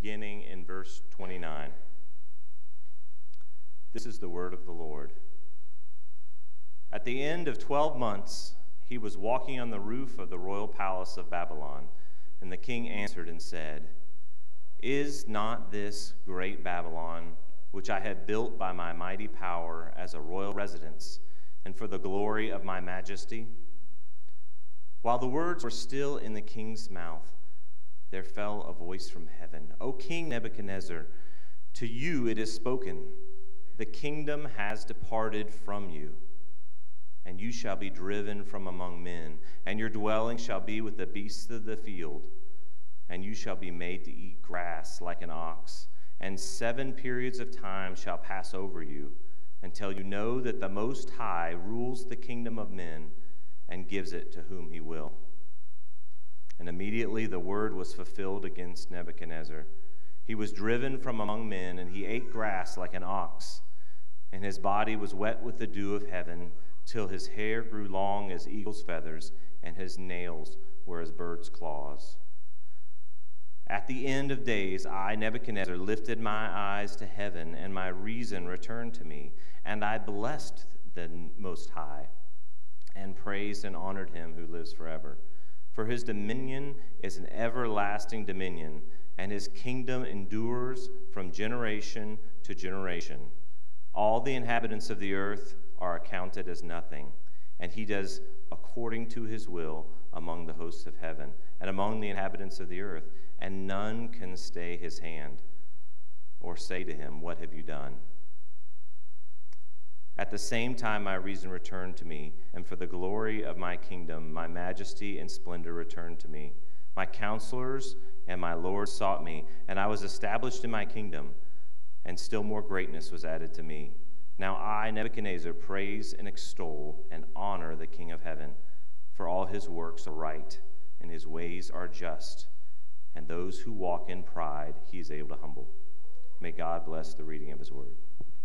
beginning in verse 29. This is the word of the Lord. At the end of 12 months, he was walking on the roof of the royal palace of Babylon, and the king answered and said, "Is not this great Babylon, which I have built by my mighty power as a royal residence, and for the glory of my majesty?" While the words were still in the king's mouth, there fell a voice from heaven. "O King Nebuchadnezzar, to you it is spoken, the kingdom has departed from you, and you shall be driven from among men, and your dwelling shall be with the beasts of the field, and you shall be made to eat grass like an ox, and 7 periods of time shall pass over you, until you know that the Most High rules the kingdom of men and gives it to whom he will." And immediately the word was fulfilled against Nebuchadnezzar. He was driven from among men, and he ate grass like an ox, and his body was wet with the dew of heaven, till his hair grew long as eagle's feathers, and his nails were as birds' claws. At the end of days, I, Nebuchadnezzar, lifted my eyes to heaven, and my reason returned to me, and I blessed the Most High, and praised and honored him who lives forever. For his dominion is an everlasting dominion, and his kingdom endures from generation to generation. All the inhabitants of the earth are accounted as nothing, and he does according to his will among the hosts of heaven and among the inhabitants of the earth, and none can stay his hand or say to him, "What have you done?" At the same time my reason returned to me, and for the glory of my kingdom my majesty and splendor returned to me. My counselors and my lords sought me, and I was established in my kingdom, and still more greatness was added to me. Now I, Nebuchadnezzar, praise and extol and honor the King of heaven, for all his works are right, and his ways are just, and those who walk in pride he is able to humble. May God bless the reading of his word.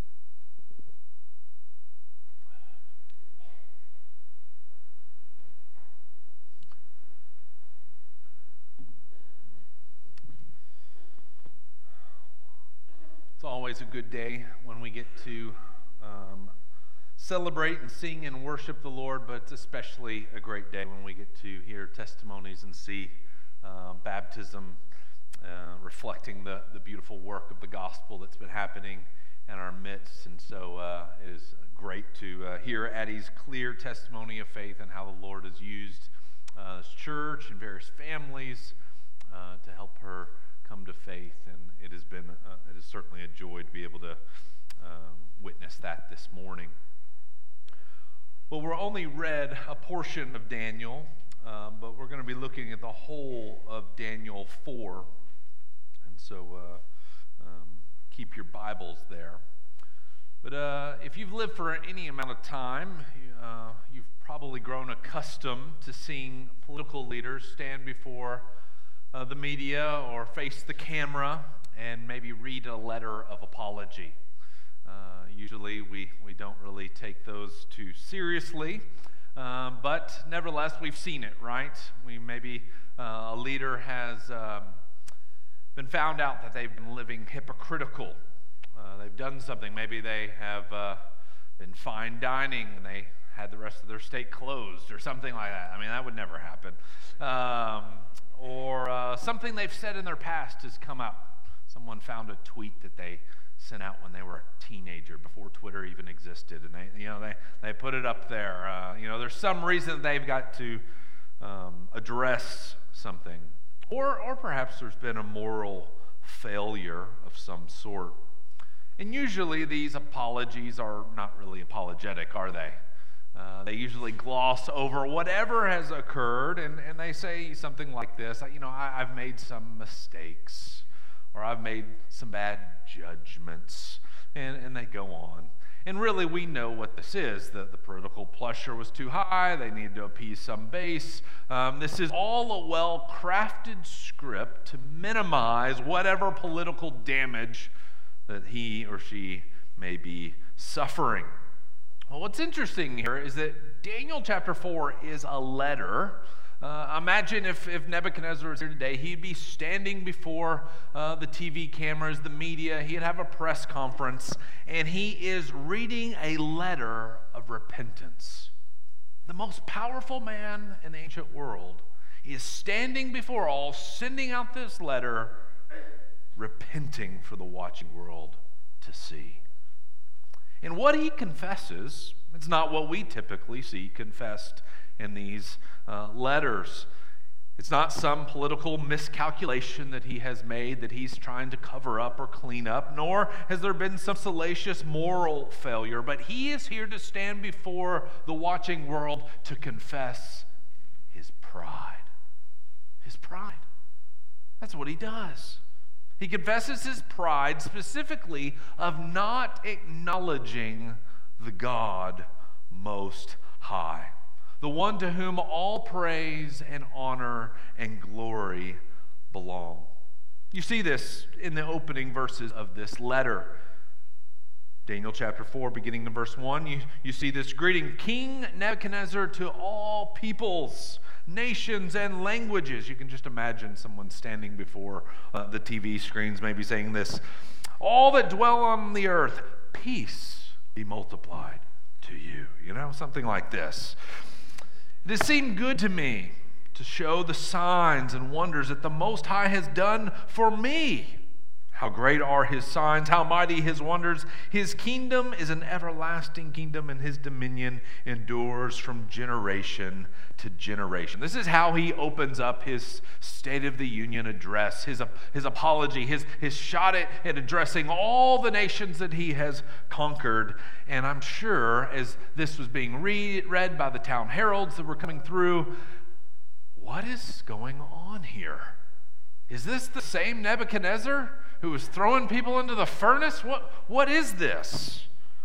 It's always a good day when we get to celebrate and sing and worship the Lord, but it's especially a great day when we get to hear testimonies and see baptism reflecting the beautiful work of the gospel that's been happening in our midst. And so it is great to hear Addie's clear testimony of faith and how the Lord has used this church and various families to help her come to faith, and it is certainly a joy to be able to witness that this morning. Well, we're only read a portion of Daniel, but we're going to be looking at the whole of Daniel 4, and so keep your Bibles there. But if you've lived for any amount of time, you've probably grown accustomed to seeing political leaders stand before the media or face the camera and maybe read a letter of apology. Usually we don't really take those too seriously, but nevertheless we've seen it, right? Maybe a leader has been found out that they've been living hypocritical. They've done something. Maybe they have been fine dining and they had the rest of their state closed or something like that. I mean, that would never happen. Or something they've said in their past has come up. Someone found a tweet that they sent out when they were a teenager, before Twitter even existed, and they put it up there. There's some reason they've got to address something, or perhaps there's been a moral failure of some sort. And usually these apologies are not really apologetic, are they? They usually gloss over whatever has occurred, and they say something like this, I've made some mistakes, or I've made some bad judgments, and they go on. And really, we know what this is. The political pressure was too high. They needed to appease some base. This is all a well-crafted script to minimize whatever political damage that he or she may be suffering. Well, what's interesting here is that Daniel chapter 4 is a letter Imagine if Nebuchadnezzar was here today, he'd be standing before the TV cameras, the media, he'd have a press conference, and he is reading a letter of repentance. The most powerful man in the ancient world is standing before all, sending out this letter, repenting for the watching world to see. And what he confesses, it's not what we typically see confessed in these letters. It's not some political miscalculation that he has made that he's trying to cover up or clean up, nor has there been some salacious moral failure, but he is here to stand before the watching world to confess his pride. His pride. That's what he does. He confesses his pride specifically of not acknowledging the God Most High, the one to whom all praise and honor and glory belong. You see this in the opening verses of this letter. Daniel chapter 4, beginning in verse 1, you see this greeting, King Nebuchadnezzar to all peoples, nations, and languages. You can just imagine someone standing before the TV screens maybe saying this, all that dwell on the earth, peace be multiplied to you. You know, something like this. It has seemed good to me to show the signs and wonders that the Most High has done for me. How great are his signs, how mighty his wonders. His kingdom is an everlasting kingdom, and his dominion endures from generation to generation. This is how he opens up his State of the Union address, his apology, his shot at addressing all the nations that he has conquered. And I'm sure as this was being read by the town heralds that were coming through, what is going on here? Is this the same Nebuchadnezzar who was throwing people into the furnace? What is this?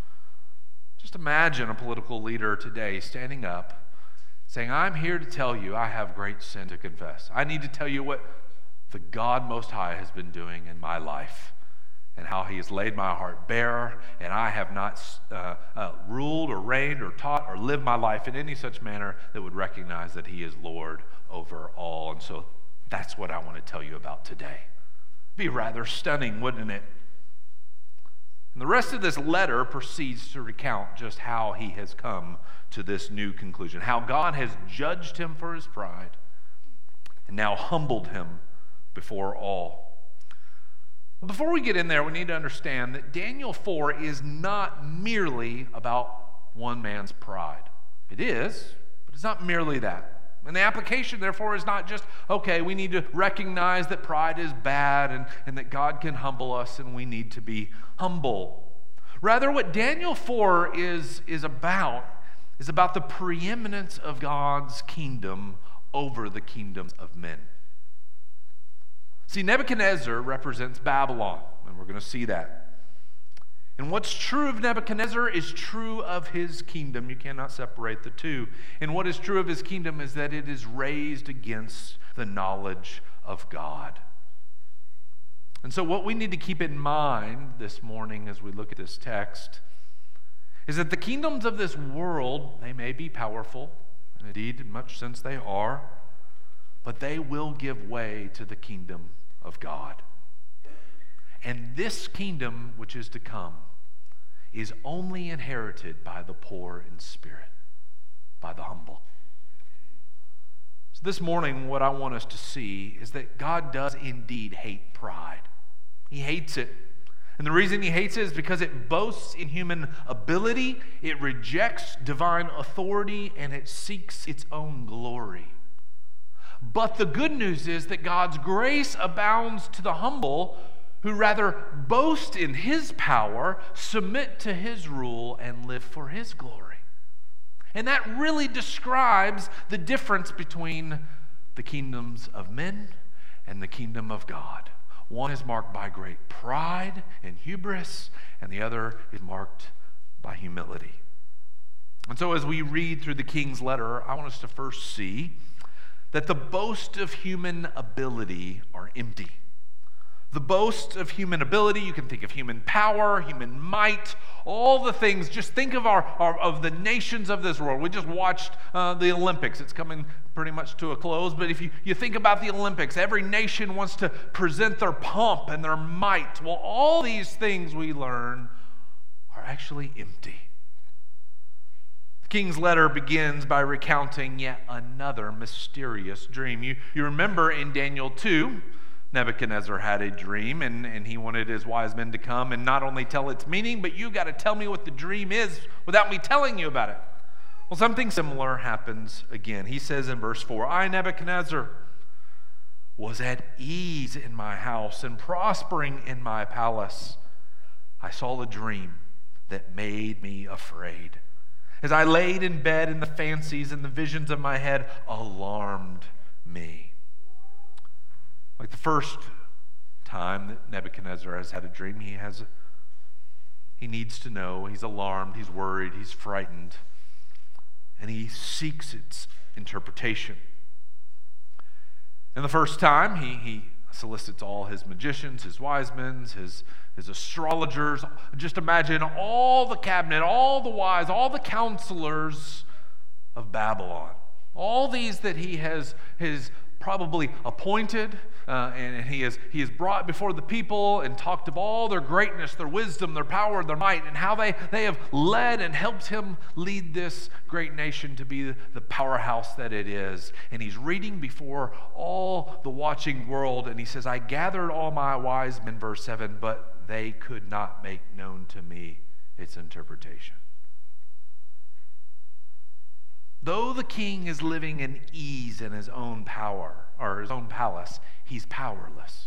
Just imagine a political leader today standing up saying, I'm here to tell you I have great sin to confess. I need to tell you what the God Most High has been doing in my life and how he has laid my heart bare, and I have not ruled or reigned or taught or lived my life in any such manner that would recognize that he is Lord over all. And so that's what I want to tell you about today. Be rather stunning, wouldn't it? And the rest of this letter proceeds to recount just how he has come to this new conclusion, how God has judged him for his pride and now humbled him before all. Before we get in there, we need to understand that Daniel 4 is not merely about one man's pride. It is, but it's not merely that. And the application, therefore, is not just, okay, we need to recognize that pride is bad and that God can humble us and we need to be humble. Rather, what Daniel 4 is about the preeminence of God's kingdom over the kingdoms of men. See, Nebuchadnezzar represents Babylon, and we're going to see that. And what's true of Nebuchadnezzar is true of his kingdom. You cannot separate the two. And what is true of his kingdom is that it is raised against the knowledge of God. And so what we need to keep in mind this morning as we look at this text is that the kingdoms of this world, they may be powerful, and indeed in much sense they are, but they will give way to the kingdom of God. And this kingdom which is to come is only inherited by the poor in spirit, by the humble. So this morning, what I want us to see is that God does indeed hate pride. He hates it. And the reason he hates it is because it boasts in human ability, it rejects divine authority, and it seeks its own glory. But the good news is that God's grace abounds to the humble, who rather boast in his power, submit to his rule, and live for his glory. And that really describes the difference between the kingdoms of men and the kingdom of God. One is marked by great pride and hubris, and the other is marked by humility. And so as we read through the king's letter, I want us to first see that the boast of human ability are empty. The boast of human ability, you can think of human power, human might, all the things. Just think of of the nations of this world. We just watched the Olympics. It's coming pretty much to a close. But if you think about the Olympics, every nation wants to present their pomp and their might. Well, all these things we learn are actually empty. The king's letter begins by recounting yet another mysterious dream. You remember in Daniel 2, Nebuchadnezzar had a dream, and he wanted his wise men to come and not only tell its meaning, but you got to tell me what the dream is without me telling you about it. Well, something similar happens again. He says in verse 4, I, Nebuchadnezzar, was at ease in my house and prospering in my palace. I saw a dream that made me afraid. As I laid in bed, and the fancies and the visions of my head alarmed me. Like the first time that Nebuchadnezzar has had a dream, he needs to know, he's alarmed, he's worried, he's frightened, and he seeks its interpretation. And the first time, he solicits all his magicians, his wise men, his astrologers. Just imagine all the cabinet, all the wise, all the counselors of Babylon. All these that he has probably appointed, and he has brought before the people and talked of all their greatness, their wisdom, their power, their might, and how they have led and helped him lead this great nation to be the powerhouse that it is. And he's reading before all the watching world, and he says, I gathered all my wise men, verse 7, but they could not make known to me its interpretation. Though the king is living in ease in his own power, or his own palace, he's powerless.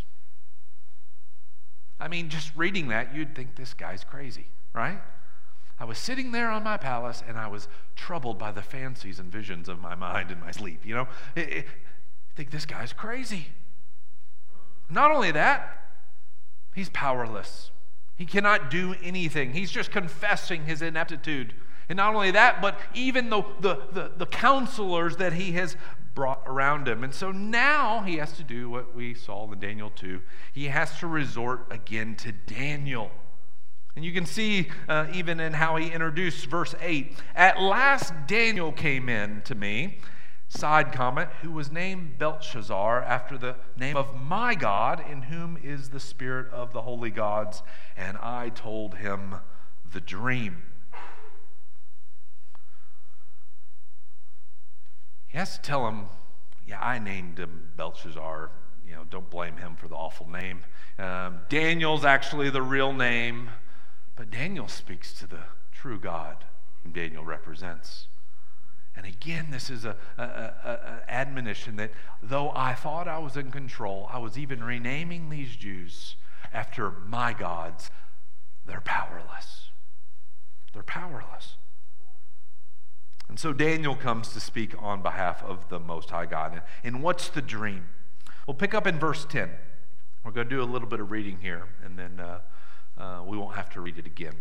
I mean, just reading that, you'd think this guy's crazy, right? I was sitting there on my palace, and I was troubled by the fancies and visions of my mind in my sleep, I think this guy's crazy. Not only that, he's powerless. He cannot do anything. He's just confessing his ineptitude. And not only that, but even the counselors that he has brought around him. And so now he has to do what we saw in Daniel 2. He has to resort again to Daniel. And you can see even in how he introduced verse 8. At last Daniel came in to me, side comment, who was named Belshazzar, after the name of my God, in whom is the spirit of the holy gods. And I told him the dream. He has to tell him, yeah, I named him Belshazzar. Don't blame him for the awful name. Daniel's actually the real name, but Daniel speaks to the true God whom Daniel represents. And again, this is an admonition that though I thought I was in control, I was even renaming these Jews after my gods. They're powerless. They're powerless. And so Daniel comes to speak on behalf of the Most High God. And what's the dream? We'll pick up in verse 10. We're going to do a little bit of reading here, and then we won't have to read it again.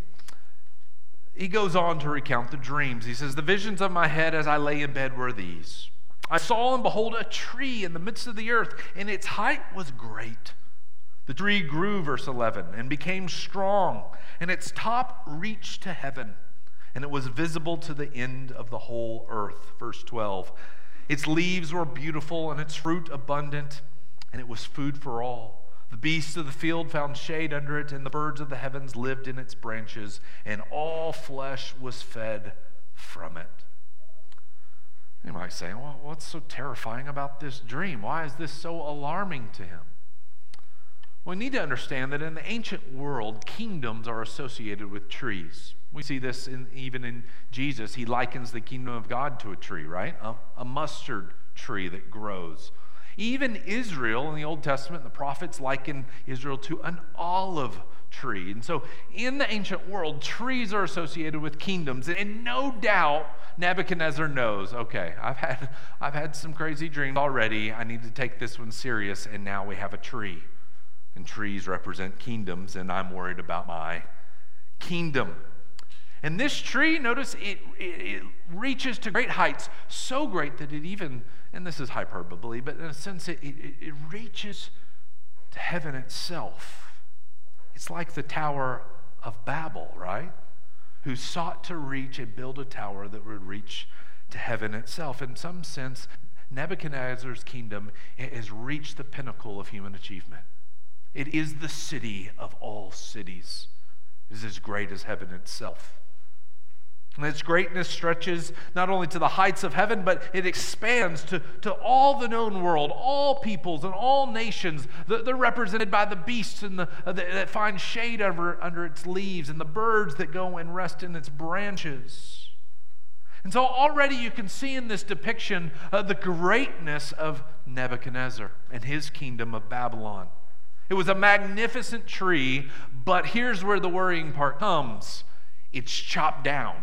He goes on to recount the dreams. He says, the visions of my head as I lay in bed were these. I saw and behold a tree in the midst of the earth, and its height was great. The tree grew, verse 11, and became strong, and its top reached to heaven. And it was visible to the end of the whole earth. Verse 12. Its leaves were beautiful and its fruit abundant, and it was food for all. The beasts of the field found shade under it, and the birds of the heavens lived in its branches, and all flesh was fed from it. You might say, well, what's so terrifying about this dream? Why is this so alarming to him? We need to understand that in the ancient world, kingdoms are associated with trees. We see this even in Jesus. He likens the kingdom of God to a tree, right? A mustard tree that grows. Even Israel in the Old Testament, the prophets liken Israel to an olive tree. And so in the ancient world, trees are associated with kingdoms. And no doubt Nebuchadnezzar knows, okay, I've had some crazy dreams already. I need to take this one serious. And now we have a tree. And trees represent kingdoms, and I'm worried about my kingdom. And this tree, notice, it reaches to great heights, so great that it even, and this is hyperbole, but in a sense, it reaches to heaven itself. It's like the Tower of Babel, right? Who sought to reach and build a tower that would reach to heaven itself. In some sense, Nebuchadnezzar's kingdom has reached the pinnacle of human achievement. It is the city of all cities. It is as great as heaven itself. And its greatness stretches not only to the heights of heaven, but it expands to all the known world, all peoples and all nations. They're represented by the beasts and that find shade under its leaves, and the birds that go and rest in its branches. And so already you can see in this depiction the greatness of Nebuchadnezzar and his kingdom of Babylon. It was a magnificent tree, but here's where the worrying part comes. It's chopped down.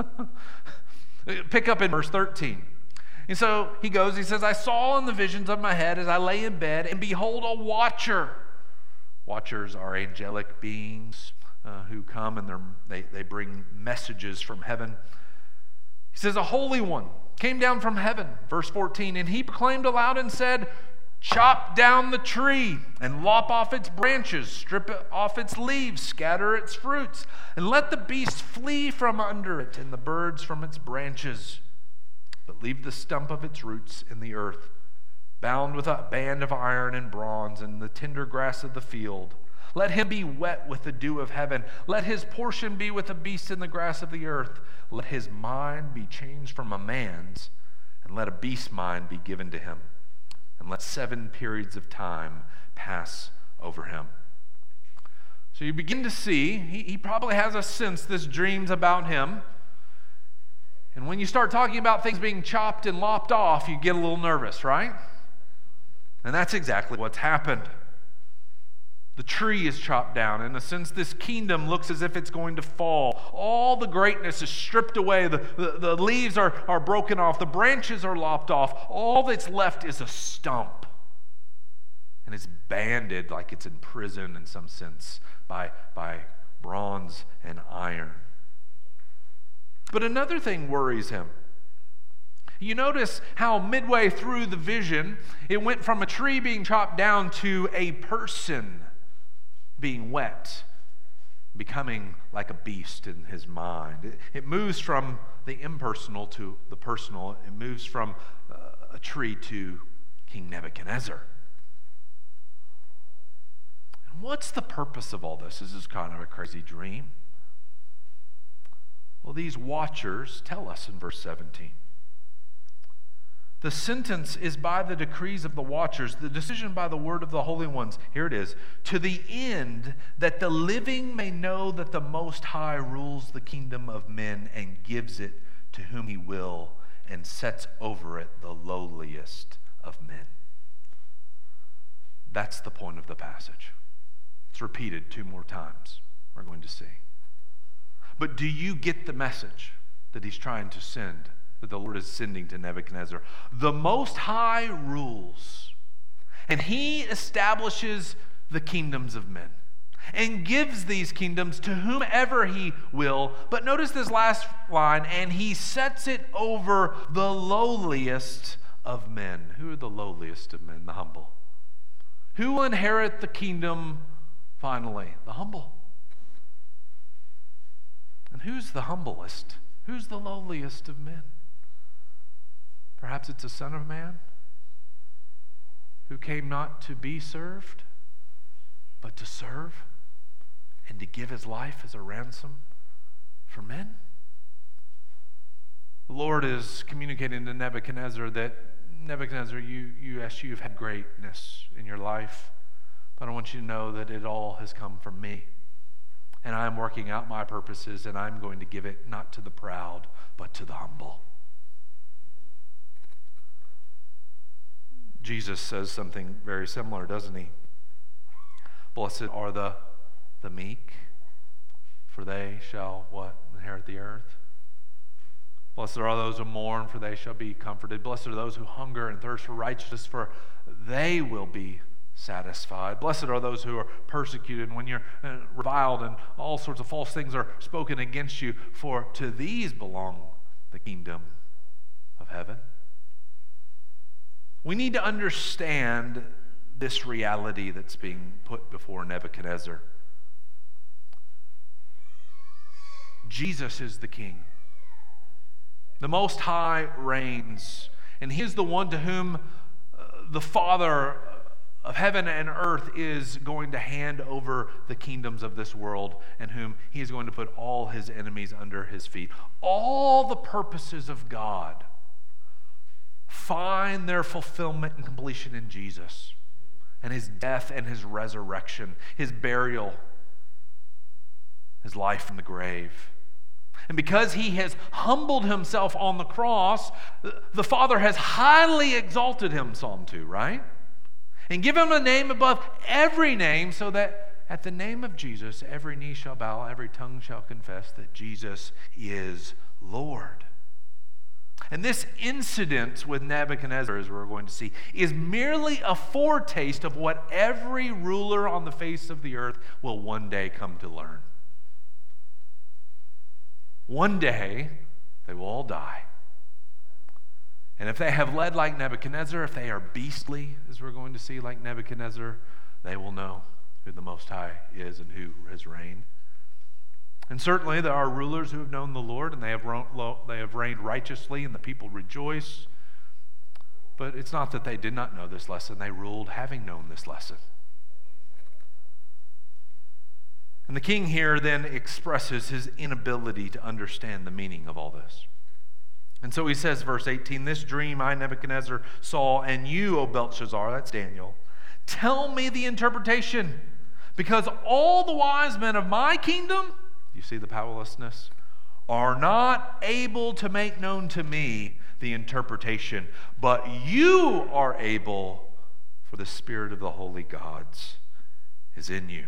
Pick up in verse 13. And so he goes, he says, I saw in the visions of my head as I lay in bed, and behold, a watcher. Watchers are angelic beings who come and they bring messages from heaven. He says, a holy one came down from heaven, verse 14, and he proclaimed aloud and said, chop down the tree and lop off its branches, strip off its leaves, scatter its fruits, and let the beasts flee from under it and the birds from its branches. But leave the stump of its roots in the earth, bound with a band of iron and bronze and the tender grass of the field. Let him be wet with the dew of heaven. Let his portion be with the beasts in the grass of the earth. Let his mind be changed from a man's, and let a beast's mind be given to him. And let 7 periods of time pass over him. So you begin to see, he probably has a sense this dream's about him. And when you start talking about things being chopped and lopped off, you get a little nervous, right? And that's exactly what's happened. The tree is chopped down. In a sense, this kingdom looks as if it's going to fall. All the greatness is stripped away. The leaves are broken off. The branches are lopped off. All that's left is a stump. And it's banded like it's in prison in some sense by bronze and iron. But another thing worries him. You notice how midway through the vision, it went from a tree being chopped down to a person being wet, becoming like a beast in his mind. It moves from the impersonal to the personal. It moves from a tree to King Nebuchadnezzar. And what's the purpose of all this? This is kind of a crazy dream. Well, these watchers tell us in verse 17. The sentence is by the decrees of the watchers, the decision by the word of the holy ones. Here it is. To the end that the living may know that the Most High rules the kingdom of men and gives it to whom he will and sets over it the lowliest of men. That's the point of the passage. It's repeated 2 more times. We're going to see. But do you get the message that he's trying to send? That the Lord is sending to Nebuchadnezzar. The Most High rules, and he establishes the kingdoms of men and gives these kingdoms to whomever he will. But notice this last line, and he sets it over the lowliest of men. Who are the lowliest of men? The humble. Who will inherit the kingdom finally? The humble. And who's the humblest? Who's the lowliest of men? Perhaps it's a son of man who came not to be served, but to serve and to give his life as a ransom for men. The Lord is communicating to Nebuchadnezzar that, Nebuchadnezzar, you've had greatness in your life, but I want you to know that it all has come from me. And I'm working out my purposes, and I'm going to give it not to the proud, but to the humble. Jesus says something very similar, doesn't he? Blessed are the meek, for they shall what? Inherit the earth. Blessed are those who mourn, for they shall be comforted. Blessed are those who hunger and thirst for righteousness, for they will be satisfied. Blessed are those who are persecuted when you're reviled and all sorts of false things are spoken against you, for to these belong the kingdom of heaven. We need to understand this reality that's being put before Nebuchadnezzar. Jesus is the King. The Most High reigns, and He is the one to whom the Father of heaven and earth is going to hand over the kingdoms of this world, and whom He is going to put all His enemies under His feet. All the purposes of God find their fulfillment and completion in Jesus, and His death and His resurrection, His burial, His life in the grave. And because He has humbled Himself on the cross, the Father has highly exalted Him, Psalm 2, right? And given Him a name above every name, so that at the name of Jesus, every knee shall bow, every tongue shall confess that Jesus is Lord. And this incident with Nebuchadnezzar, as we're going to see, is merely a foretaste of what every ruler on the face of the earth will one day come to learn. One day, they will all die. And if they have led like Nebuchadnezzar, if they are beastly, as we're going to see, like Nebuchadnezzar, they will know who the Most High is and who has reigned. And certainly there are rulers who have known the Lord, and they have reigned righteously, and the people rejoice. But it's not that they did not know this lesson. They ruled having known this lesson. And the king here then expresses his inability to understand the meaning of all this. And so he says, verse 18, "This dream I, Nebuchadnezzar, saw, and you, O Belshazzar," that's Daniel, "tell me the interpretation, because all the wise men of my kingdom," you see the powerlessness, "are not able to make known to me the interpretation, but you are able, for the Spirit of the holy gods is in you."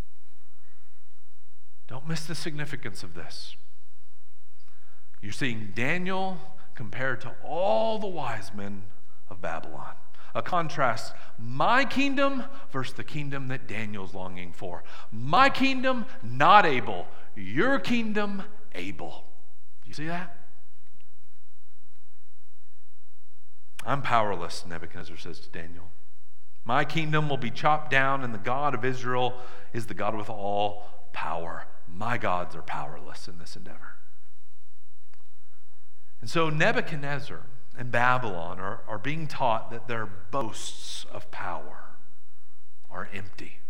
Don't miss the significance of this. You're seeing Daniel compared to all the wise men of Babylon. A contrast, my kingdom versus the kingdom that Daniel's longing for. My kingdom, not able. Your kingdom, able. Do you see that? "I'm powerless," Nebuchadnezzar says to Daniel. "My kingdom will be chopped down, and the God of Israel is the God with all power. My gods are powerless in this endeavor." And so Nebuchadnezzar and Babylon are being taught that their boasts of power are empty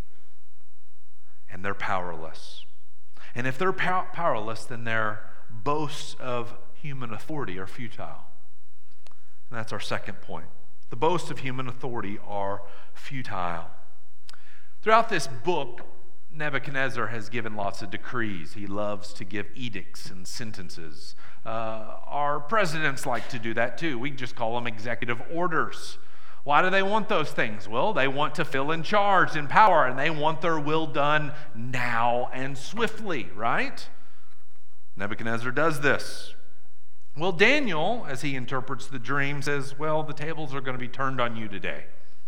and they're powerless. And if they're powerless, then their boasts of human authority are futile. And that's our second point. The boasts of human authority are futile. Throughout this book, Nebuchadnezzar has given lots of decrees. He loves to give edicts and sentences. Our presidents like to do that too. We just call them executive orders. Why do they want those things? Well, they want to feel in charge, in power, and they want their will done now and swiftly, right? Nebuchadnezzar does this. Well, Daniel, as he interprets the dream, says, well, the tables are going to be turned on you today.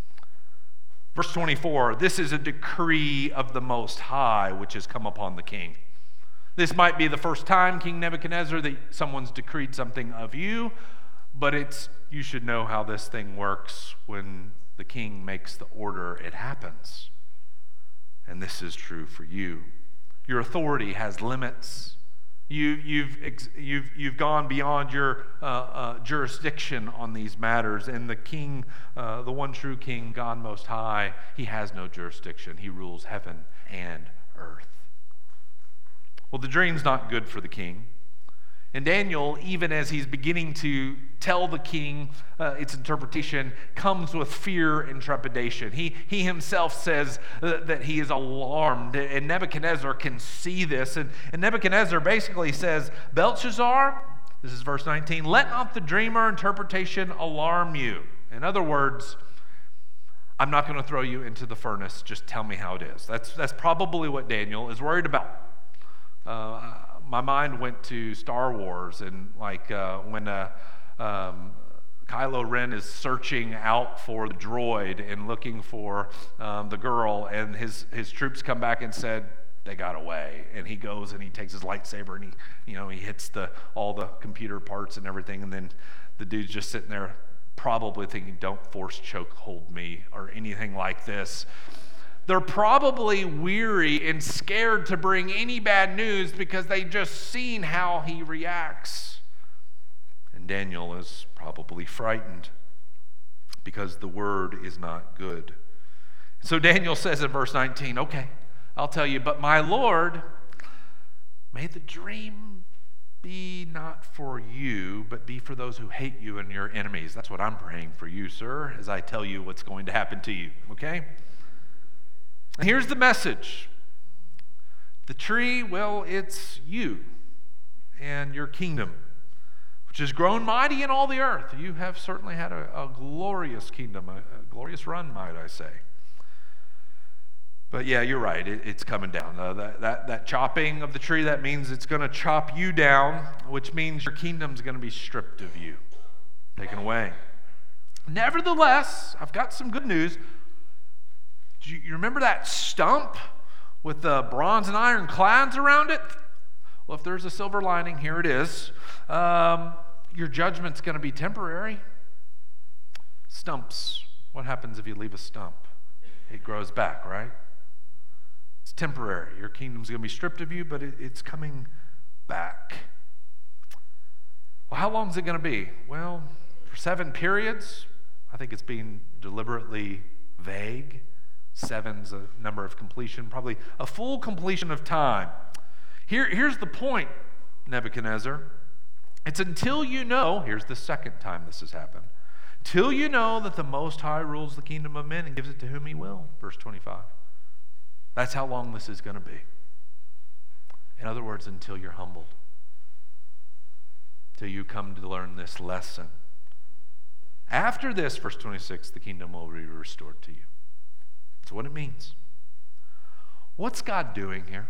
Verse 24, "This is a decree of the Most High which has come upon the king." This might be the first time, King Nebuchadnezzar, that someone's decreed something of you, but you should know how this thing works. When the king makes the order, it happens. And this is true for you. Your authority has limits. You've gone beyond your jurisdiction on these matters, and the king, the one true king, God Most High, he has no jurisdiction. He rules heaven and earth. Well, the dream's not good for the king. And Daniel, even as he's beginning to tell the king its interpretation, comes with fear and trepidation. He himself says that he is alarmed, and Nebuchadnezzar can see this. And Nebuchadnezzar basically says, "Belshazzar," this is verse 19, "let not the dream or interpretation alarm you." In other words, I'm not going to throw you into the furnace. Just tell me how it is. That's probably what Daniel is worried about. My mind went to Star Wars, and when Kylo Ren is searching out for the droid and looking for the girl, and his troops come back and said they got away, and he goes and he takes his lightsaber and he hits all the computer parts and everything, and then the dude's just sitting there probably thinking, don't force chokehold me or anything like this. They're probably weary and scared to bring any bad news because they just seen how he reacts. And Daniel is probably frightened because the word is not good. So Daniel says in verse 19, okay, I'll tell you, but my Lord, may the dream be not for you, but be for those who hate you and your enemies. That's what I'm praying for you, sir, as I tell you what's going to happen to you, okay? And here's the message. The tree, well, it's you and your kingdom, which has grown mighty in all the earth. You have certainly had a glorious kingdom, a glorious run, might I say. But yeah, you're right, it's coming down. That chopping of the tree, that means it's going to chop you down, which means your kingdom's going to be stripped of you, taken away. Nevertheless, I've got some good news. Do you remember that stump with the bronze and iron clads around it? Well, if there's a silver lining, here it is. Your judgment's going to be temporary. Stumps. What happens if you leave a stump? It grows back, right? It's temporary. Your kingdom's going to be stripped of you, but it's coming back. Well, how long is it going to be? Well, for 7 periods. I think it's being deliberately vague. 7's a number of completion, probably a full completion of time. Here's the point, Nebuchadnezzar. It's until you know, here's the second time this has happened, till you know that the Most High rules the kingdom of men and gives it to whom he will. Verse 25. That's how long this is going to be. In other words, until you're humbled. Till you come to learn this lesson. After this, verse 26, the kingdom will be restored to you. That's what it means. What's God doing here?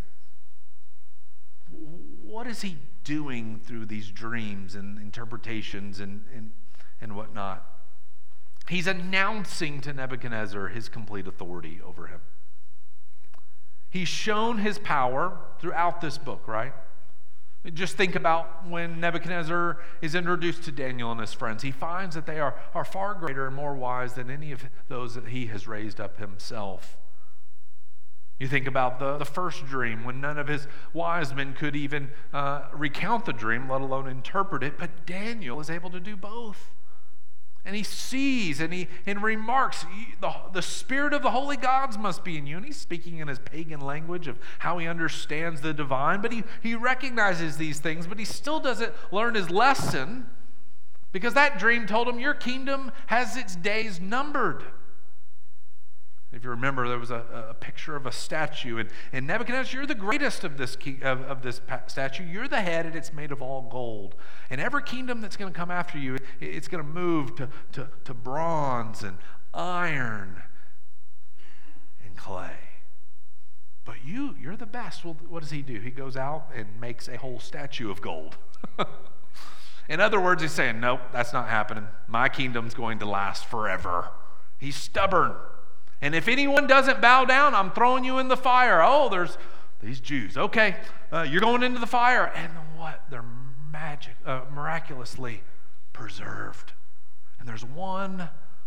What is he doing through these dreams and interpretations and whatnot? He's announcing to Nebuchadnezzar his complete authority over him. He's shown his power throughout this book, right? Just think about when Nebuchadnezzar is introduced to Daniel and his friends. He finds that they are far greater and more wise than any of those that he has raised up himself. You think about the first dream when none of his wise men could even recount the dream, let alone interpret it, but Daniel is able to do both. And he sees and he remarks, the spirit of the holy gods must be in you. And he's speaking in his pagan language of how he understands the divine. But he recognizes these things, but he still doesn't learn his lesson because that dream told him your kingdom has its days numbered. If you remember, there was a picture of a statue. And Nebuchadnezzar, you're the greatest of this statue. You're the head, and it's made of all gold. And every kingdom that's going to come after you, it's going to move to bronze and iron and clay. But you're the best. Well, what does he do? He goes out and makes a whole statue of gold. In other words, he's saying, nope, that's not happening. My kingdom's going to last forever. He's stubborn. And if anyone doesn't bow down, I'm throwing you in the fire. Oh, there's these Jews. Okay, you're going into the fire. And what? They're miraculously preserved. And there's one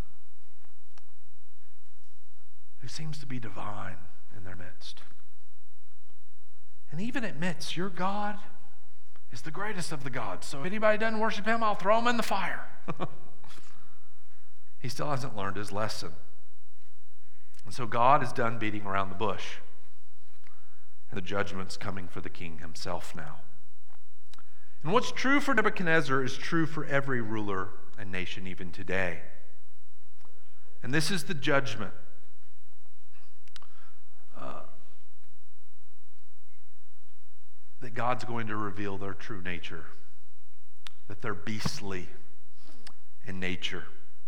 who seems to be divine in their midst. And even admits, your God is the greatest of the gods. So if anybody doesn't worship him, I'll throw him in the fire. He still hasn't learned his lesson. And so God is done beating around the bush. And the judgment's coming for the king himself now. And what's true for Nebuchadnezzar is true for every ruler and nation even today. And this is the judgment. That God's going to reveal their true nature. That they're beastly in nature.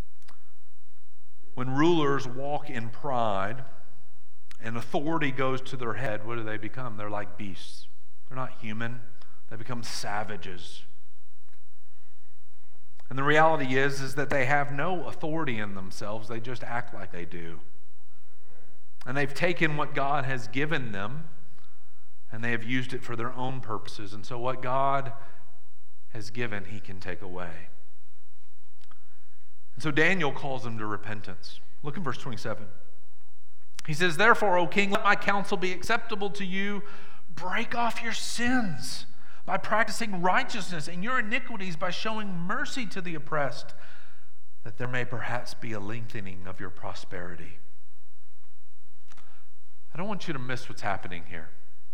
When rulers walk in pride and authority goes to their head, what do they become? They're like beasts. They're not human. They become savages. And the reality is that they have no authority in themselves. They just act like they do. And they've taken what God has given them and they have used it for their own purposes. And so what God has given, he can take away. And so Daniel calls them to repentance. Look in verse 27. He says, "Therefore, O king, let my counsel be acceptable to you. Break off your sins by practicing righteousness, and your iniquities by showing mercy to the oppressed, that there may perhaps be a lengthening of your prosperity." I don't want you to miss what's happening here.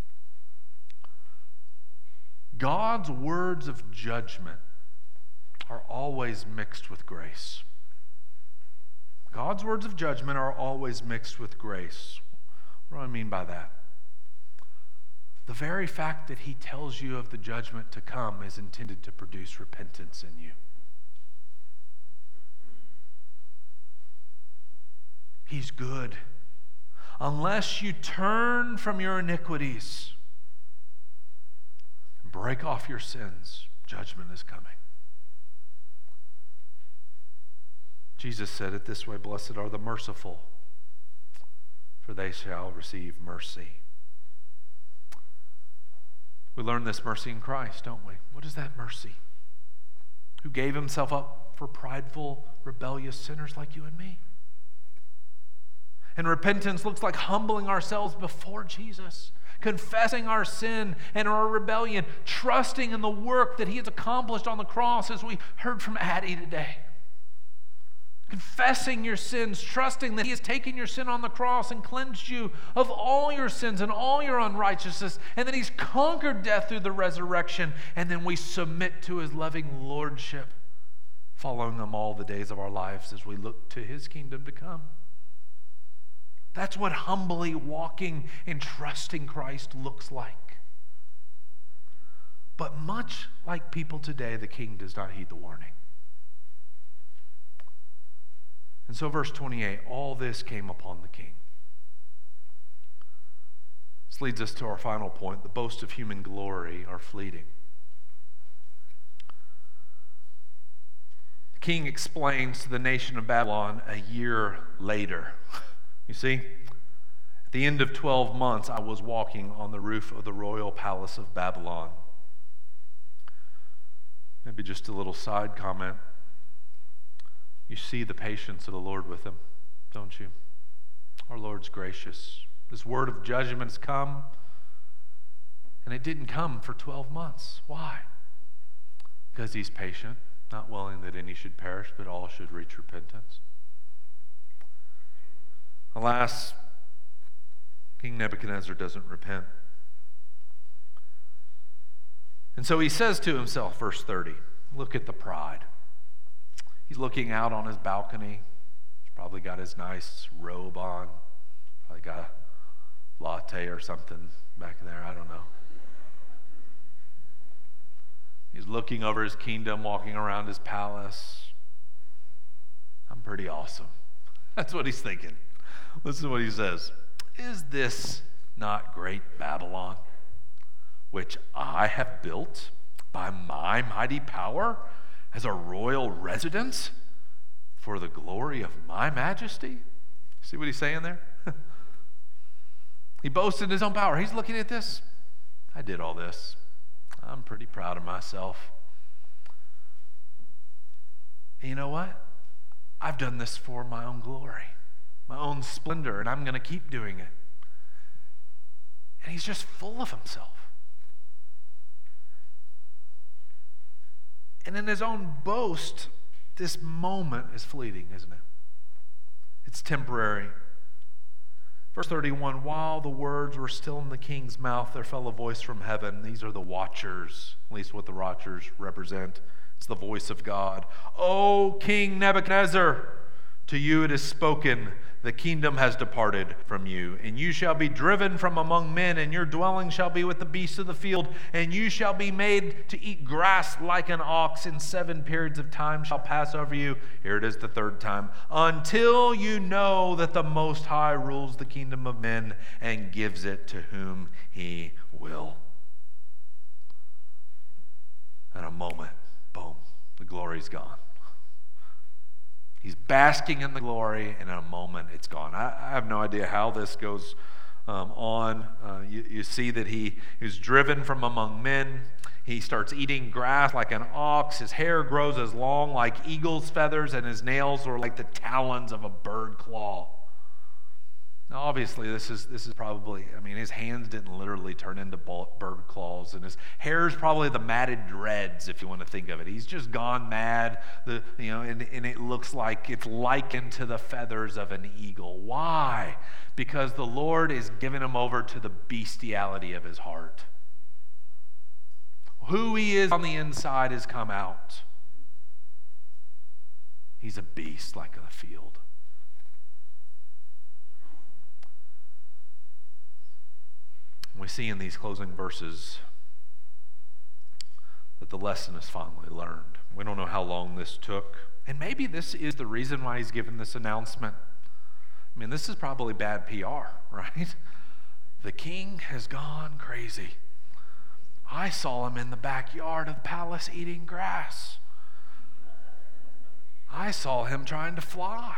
God's words of judgment are always mixed with grace. God's words of judgment are always mixed with grace. What do I mean by that? The very fact that he tells you of the judgment to come is intended to produce repentance in you. He's good. Unless you turn from your iniquities and break off your sins, judgment is coming. Jesus said it this way, "Blessed are the merciful, for they shall receive mercy." We learn this mercy in Christ, don't we? What is that mercy? Who gave himself up for prideful, rebellious sinners like you and me. And repentance looks like humbling ourselves before Jesus, confessing our sin and our rebellion, trusting in the work that he has accomplished on the cross, as we heard from Addie today. Confessing your sins, trusting that he has taken your sin on the cross and cleansed you of all your sins and all your unrighteousness, and that he's conquered death through the resurrection, and then we submit to his loving lordship, following him all the days of our lives as we look to his kingdom to come. That's what humbly walking and trusting Christ looks like. But much like people today, the king does not heed the warning. And so verse 28, all this came upon the king. This leads us to our final point. The boast of human glory are fleeting. The king explains to the nation of Babylon a year later. You see, at the end of 12 months, I was walking on the roof of the royal palace of Babylon. Maybe just a little side comment. You see the patience of the Lord with him, don't you? Our Lord's gracious. This word of judgment has come, and it didn't come for 12 months. Why? Because he's patient, not willing that any should perish, but all should reach repentance. Alas, King Nebuchadnezzar doesn't repent. And so he says to himself, verse 30, look at the pride. He's looking out on his balcony. He's probably got his nice robe on. Probably got a latte or something back there. I don't know. He's looking over his kingdom, walking around his palace. I'm pretty awesome. That's what he's thinking. Listen to what he says. Is this not great Babylon, which I have built by my mighty power as a royal residence for the glory of my majesty? See what he's saying there? He boasts in his own power. He's looking at this. I did all this. I'm pretty proud of myself. And you know what? I've done this for my own glory, my own splendor, and I'm going to keep doing it. And he's just full of himself. And in his own boast, this moment is fleeting, isn't it? It's temporary. Verse 31, while the words were still in the king's mouth, there fell a voice from heaven. These are the watchers, at least what the watchers represent. It's the voice of God. O King Nebuchadnezzar, to you it is spoken, the kingdom has departed from you, and you shall be driven from among men, and your dwelling shall be with the beasts of the field, and you shall be made to eat grass like an ox, and 7 periods of time shall pass over you. Here it is the 3rd time. Until you know that the Most High rules the kingdom of men and gives it to whom he will. In a moment, boom, the glory's gone. He's basking in the glory, and in a moment, it's gone. I have no idea how this goes You see that he is driven from among men. He starts eating grass like an ox. His hair grows as long like eagle's feathers, and his nails are like the talons of a bird claw. Now, obviously, this is probably, his hands didn't literally turn into bird claws, and his hair is probably the matted dreads, if you want to think of it. He's just gone mad, and it looks like it's likened to the feathers of an eagle. Why? Because the Lord is giving him over to the bestiality of his heart. Who he is on the inside has come out. He's a beast like the field. We see in these closing verses that the lesson is finally learned. We don't know how long this took. And maybe this is the reason why he's given this announcement. This is probably bad PR, right? The king has gone crazy. I saw him in the backyard of the palace eating grass. I saw him trying to fly.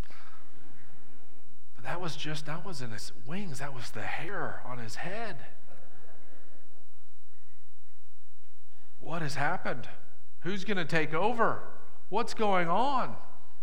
But that wasn't his wings, that was the hair on his head. What has happened? Who's going to take over? What's going on?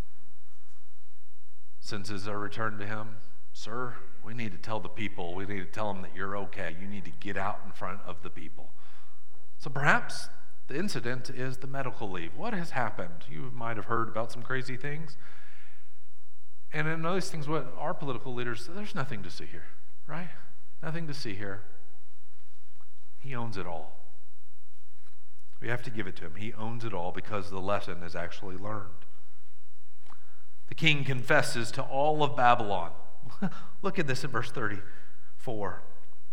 Since I returned to him, sir, we need to tell the people, we need to tell them that you're okay. You need to get out in front of the people. So perhaps the incident is the medical leave. What has happened? You might have heard about some crazy things. And in those things, what our political leaders, there's nothing to see here, right? Nothing to see here. He owns it all. We have to give it to him. He owns it all because the lesson is actually learned. The king confesses to all of Babylon. Look at this in verse 34.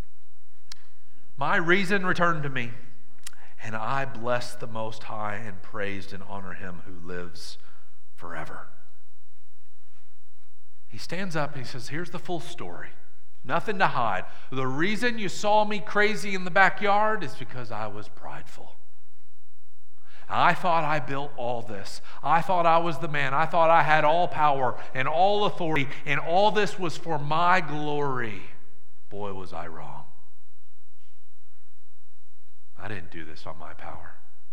My reason returned to me, and I bless the Most High and praised and honor him who lives forever. He stands up and he says, here's the full story. Nothing to hide. The reason you saw me crazy in the backyard is because I was prideful. I thought I built all this. I thought I was the man. I thought I had all power and all authority, and all this was for my glory. Boy, was I wrong. I didn't do this on my power.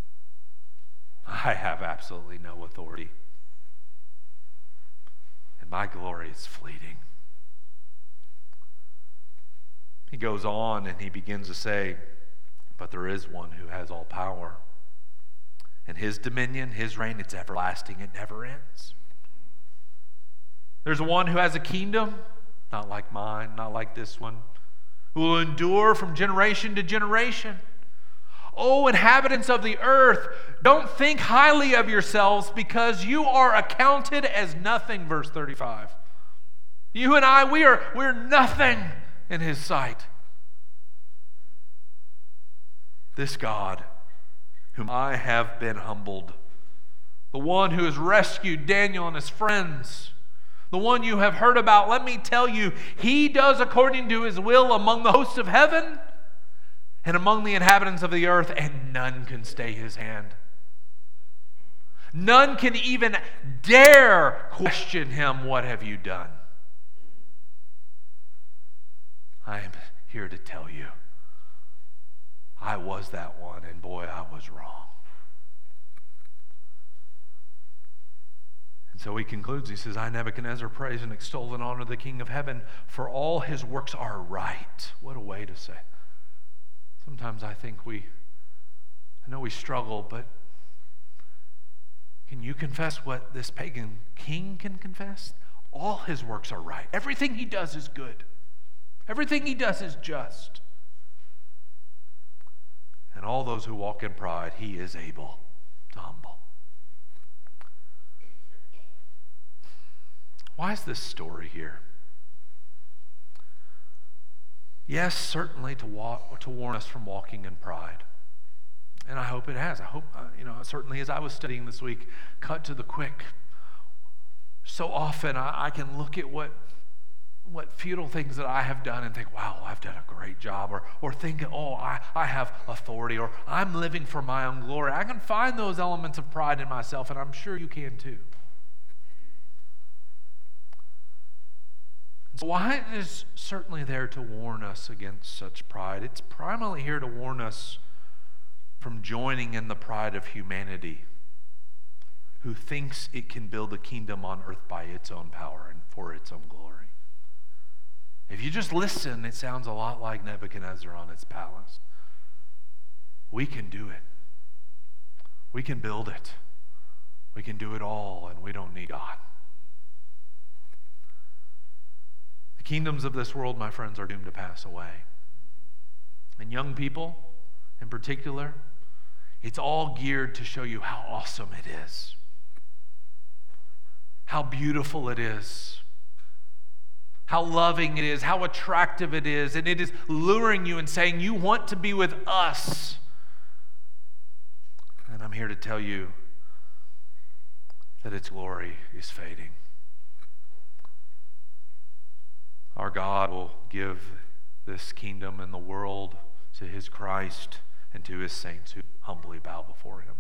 I have absolutely no authority. And my glory is fleeting. He goes on and he begins to say, but there is one who has all power. And his dominion, his reign, it's everlasting. It never ends. There's one who has a kingdom, not like mine, not like this one, who will endure from generation to generation. O inhabitants of the earth, don't think highly of yourselves because you are accounted as nothing, verse 35. You and I, we're nothing in his sight. This God, whom I have been humbled, the one who has rescued Daniel and his friends, the one you have heard about, let me tell you, he does according to his will among the hosts of heaven and among the inhabitants of the earth, and none can stay his hand. None can even dare question him, what have you done? I am here to tell you, I was that one, and boy, I was wrong. And so he concludes, he says, I, Nebuchadnezzar, praise and extol and honor the King of heaven, for all his works are right. What a way to say. Sometimes I think I know we struggle, but can you confess what this pagan king can confess? All his works are right. Everything he does is good. Everything he does is just. And all those who walk in pride, he is able to humble. Why is this story here? Yes, certainly to warn us from walking in pride. And I hope it has. I hope, certainly as I was studying this week, cut to the quick. So often I can look at what futile things that I have done and think, wow, I've done a great job. Or think, I have authority, or I'm living for my own glory. I can find those elements of pride in myself, and I'm sure you can too. So why is certainly there to warn us against such pride? It's primarily here to warn us from joining in the pride of humanity, who thinks it can build a kingdom on earth by its own power and for its own glory. If you just listen, it sounds a lot like Nebuchadnezzar on its palace. We can do it. We can build it. We can do it all, and we don't need God. The kingdoms of this world, my friends, are doomed to pass away. And young people, in particular, it's all geared to show you how awesome it is, how beautiful it is, how loving it is, how attractive it is, and it is luring you and saying, you want to be with us. And I'm here to tell you that its glory is fading. Our God will give this kingdom and the world to his Christ and to his saints who humbly bow before him.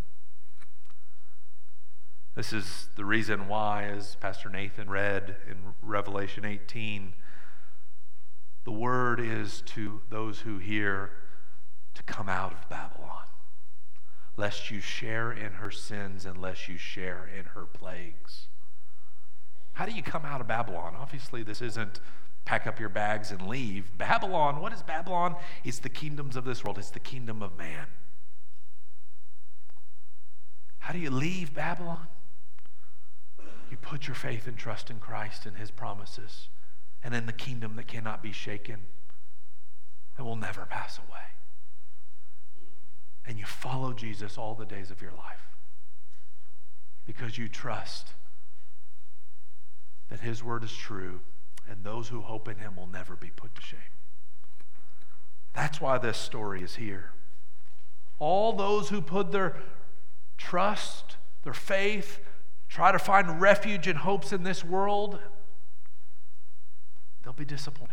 This is the reason why, as Pastor Nathan read in Revelation 18, the word is to those who hear to come out of Babylon, lest you share in her sins and lest you share in her plagues. How do you come out of Babylon? Obviously, this isn't pack up your bags and leave. Babylon, what is Babylon? It's the kingdoms of this world. It's the kingdom of man. How do you leave Babylon? You put your faith and trust in Christ and his promises and in the kingdom that cannot be shaken and will never pass away. And you follow Jesus all the days of your life because you trust that his word is true and those who hope in him will never be put to shame. That's why this story is here. All those who put their trust, their faith, try to find refuge and hopes in this world, they'll be disappointed.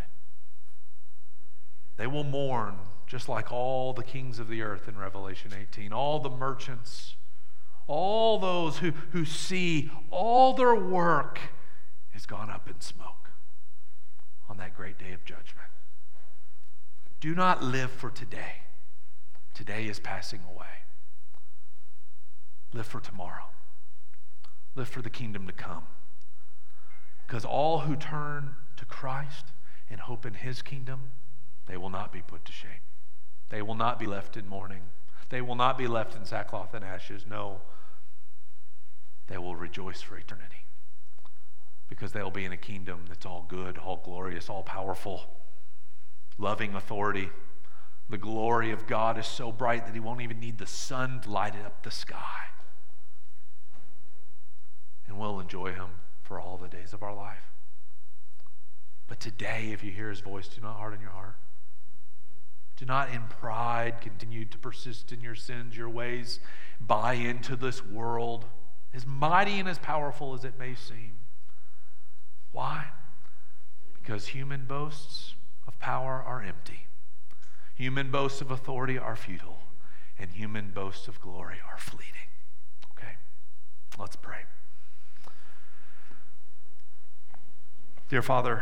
They will mourn, just like all the kings of the earth in Revelation 18, all the merchants, all those who see all their work has gone up in smoke on that great day of judgment. Do not live for today. Today is passing away. Live for tomorrow. Live for the kingdom to come. Because all who turn to Christ and hope in his kingdom, they will not be put to shame. They will not be left in mourning. They will not be left in sackcloth and ashes. No, they will rejoice for eternity. Because they'll be in a kingdom that's all good, all glorious, all powerful, loving authority. The glory of God is so bright that he won't even need the sun to light up the sky. And we'll enjoy him for all the days of our life. But today, if you hear his voice, do not harden your heart. Do not in pride continue to persist in your sins, your ways, buy into this world, as mighty and as powerful as it may seem. Why? Because human boasts of power are empty. Human boasts of authority are futile. And human boasts of glory are fleeting. Okay? Let's pray. Dear Father,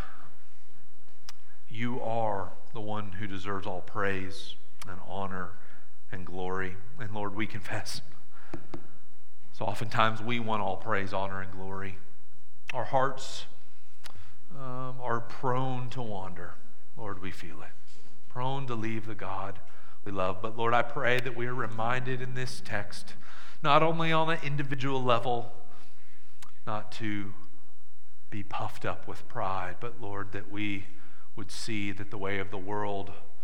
you are the one who deserves all praise and honor and glory. And Lord, we confess. So oftentimes we want all praise, honor, and glory. Our hearts are prone to wander. Lord, we feel it. Prone to leave the God we love. But Lord, I pray that we are reminded in this text, not only on an individual level, not to be puffed up with pride, but Lord, that we would see that the way of the world